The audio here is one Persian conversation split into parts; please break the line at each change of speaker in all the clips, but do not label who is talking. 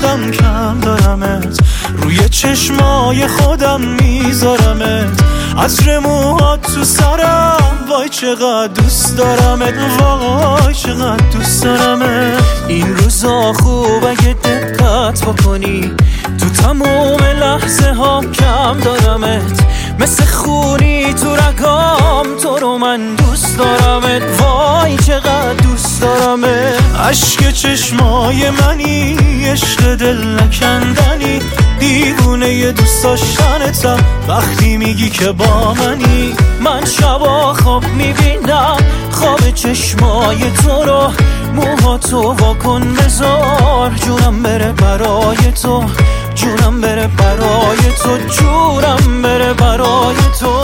خودم کم دارمت، روی چشمای خودم میذارمت، عطر موهات تو سرم، وای چقدر دوست دارمت، وای چقدر دوست دارمت. این روزا خوب اگه دقت بکنی، تو تموم لحظه هام کم دارمت، مثل خونی تو رگام، تو رو من دوست دارمت، وای چقدر دوست دارمت. عشق چشمای منی، عشق دل نکندنی، دیوونه دوست داشتنتم وقتی میگی که با منی. من شبا خواب میبینم خواب چشمای تو رو، موهاتو واکن بذار، جونم بره برای تو، جونم بره برای تو، جونم بره برای تو.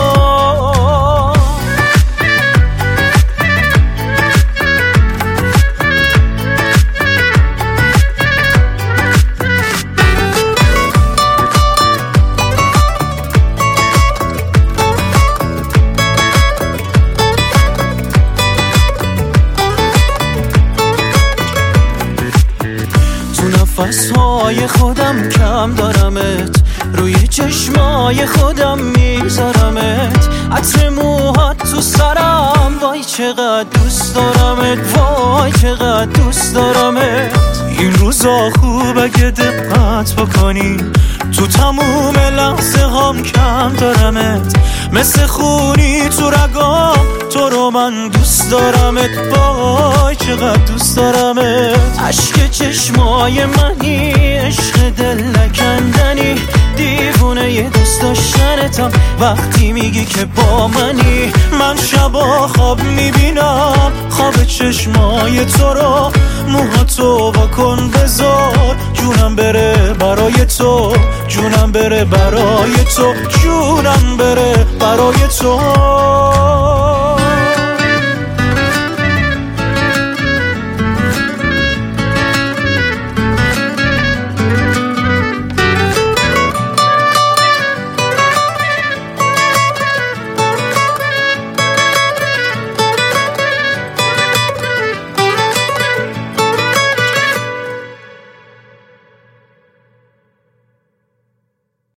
نفسهای خودم کم دارمت، روی چشمای خودم میذارمت، عطر موهات تو سرم، وای چقدر دوست دارمت، وای چقدر دوست دارمت. این روزا خوب اگه دقت بکنی، تو تموم لحظه هام کم دارمت، مثل خونی تو رگام، تو رو من دوست دارمت، وای چقدر دوست دارمت. عشق چشمای منی، عشق دل نکندنی، دیوونه ی دوست داشتنتم وقتی میگی که با منی. من شبا خواب میبینم خواب چشمای تو رو، موهاتو واکن بذار، جونم بره برای تو، جونم بره برای تو، جونم بره برای تو.